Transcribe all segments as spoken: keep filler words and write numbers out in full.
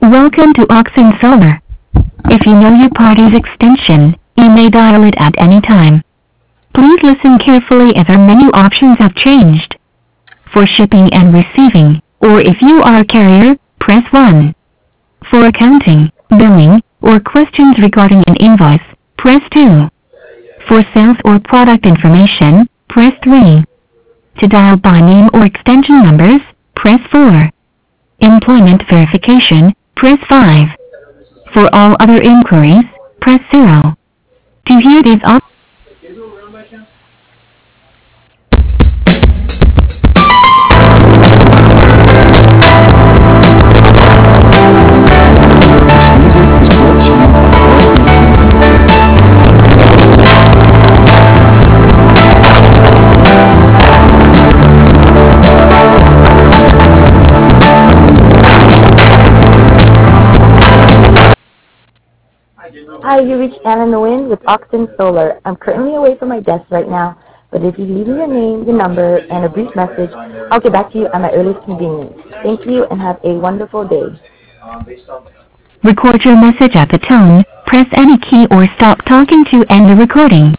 Welcome to Oxen Solar. If you know your party's extension, you may dial it at any time. Please listen carefully as our menu options have changed. For shipping and receiving, or if you are a carrier, press one. For accounting, billing, or questions regarding an invoice, press two. For sales or product information, press three. To dial by name or extension numbers, press four. Employment verification, press five. For all other inquiries, press zero. To hear these options, Hi, you reached Anna Nguyen with Oxen Solar. I'm currently away from my desk right now, but if you leave me your name, your number, and a brief message, I'll get back to you at my earliest convenience. Thank you and have a wonderful day. record your message at the tone, press any key or stop talking to end the recording.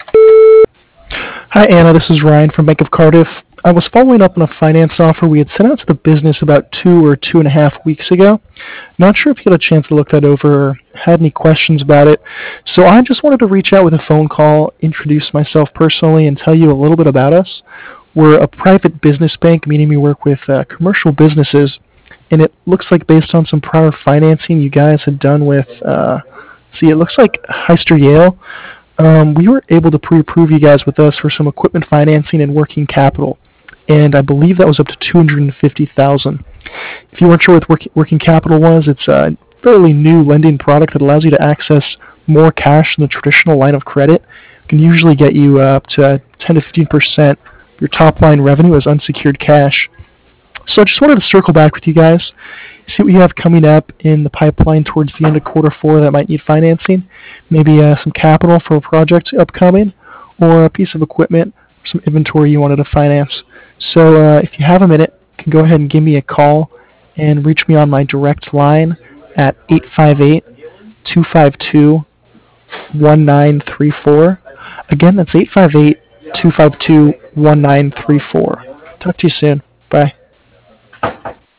Hi Anna, this is Ryan from Bank of Cardiff. I was following up on a finance offer we had sent out to the business about two or two and a half weeks ago. Not sure if you had a chance to look that over or had any questions about it. So I just wanted to reach out with a phone call, introduce myself personally, and tell you a little bit about us. We're a private business bank, meaning we work with uh, commercial businesses, and it looks like based on some prior financing you guys had done with, uh, see, it looks like Heister Yale. Um, we were able to pre-approve you guys with us for some equipment financing and working capital, and I believe that was up to two hundred fifty thousand dollars. If you weren't sure what work, working capital was, it's a fairly new lending product that allows you to access more cash than the traditional line of credit. It can usually get you uh, up to ten to fifteen percent of your top line revenue as unsecured cash. So I just wanted to circle back with you guys, see what you have coming up in the pipeline towards the end of quarter four that might need financing. Maybe uh, some capital for a project upcoming, or a piece of equipment, or some inventory you wanted to finance. So uh, if you have a minute, you can go ahead and give me a call and reach me on my direct line at eight five eight, two five two, one nine three four. Again, that's eight five eight, two five two, one nine three four. Talk to you soon. Bye.